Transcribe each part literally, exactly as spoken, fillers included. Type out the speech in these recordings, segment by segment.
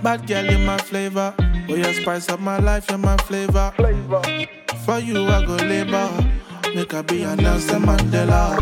Bad girl, you're my flavor. Oh, you spice up my life, you're my flavor. flavor. For you, I go labor. Make her be a Nelson Mandela.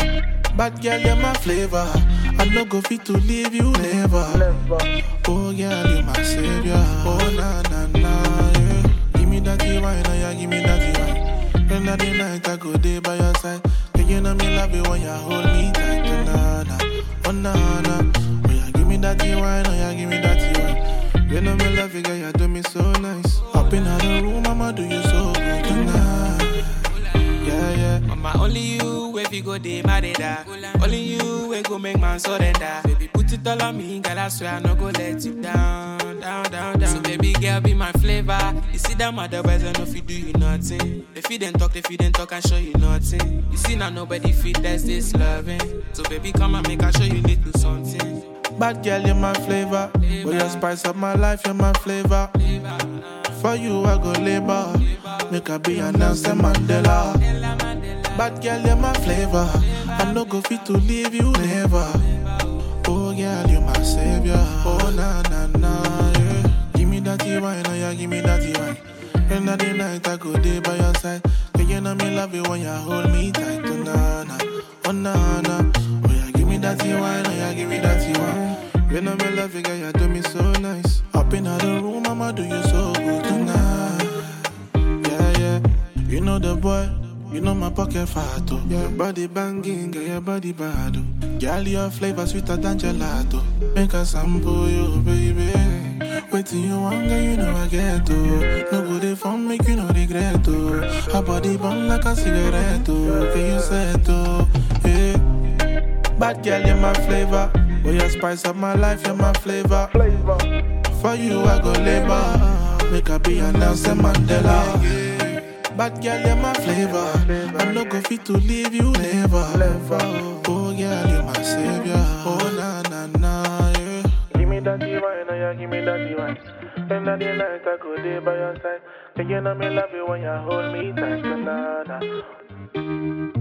Bad girl, you're my flavor. I no go fit to leave you never. never. Oh, girl, you're my savior. Oh, na na na, yeah. Give me that wine, oh yeah, give me that wine. When the night I go there by your side. Girl, you know me love you when you hold me tight. Oh, na na, oh na na. Oh yeah, give me that wine, oh yeah, give me that wine. You know me love you, girl, you do me so nice. Up in the room, I'ma do you so good tonight. Yeah, yeah. Mama, only you, if you go day, marida. Only you, we go make man surrender. Baby, put it all on me, girl, I swear I no go let you down, down, down, down. So baby, girl, be my flavor. You see them otherwise, I know if you do you nothing. If you didn't talk, if you didn't talk, I show you nothing. You see now nobody fit test this loving. So baby, come and make I show you little something. Bad girl, you're my flavor. Oh, you spice up my life, you're my flavor. For you, I go labor. Make her be a Nelson Mandela. Bad girl, you're my flavor. I no go fit to leave you never. Oh, girl, you're my savior. Oh, na na na, yeah. Give me that wine, oh yeah, give me that wine. When the night I go there by your side. Girl, you know me love you when you hold me tight. Oh, na na, oh na na. Oh yeah, give me that wine, oh yeah, give me that wine. You know me love you, girl, you do me so nice. Up in the room, I'ma do you so good tonight. Yeah, yeah. You know the boy, you know my pocket fat, oh. Yeah. Your body banging, girl, your body bad, oh. Girl, your flavor sweeter than gelato. Make a sample you, baby. Wait till you want, girl, you know I get, oh. No good if I make you no regret, oh. Her body burn like a cigarette, oh. Can you say, oh, yeah. Bad girl, you're my flavor. Oh, you spice up my life, you're my flavor. flavor. For you, I go labor. Make her be a Nelson Mandela. Bad girl, you're my flavor. I no go fit to leave you never. Oh, girl, you're my savior. Oh, na na na, yeah. Give me that wine, oh yeah, give me that wine. When the night I go there by your side. Girl, you know me love you when you hold me tight. Na na.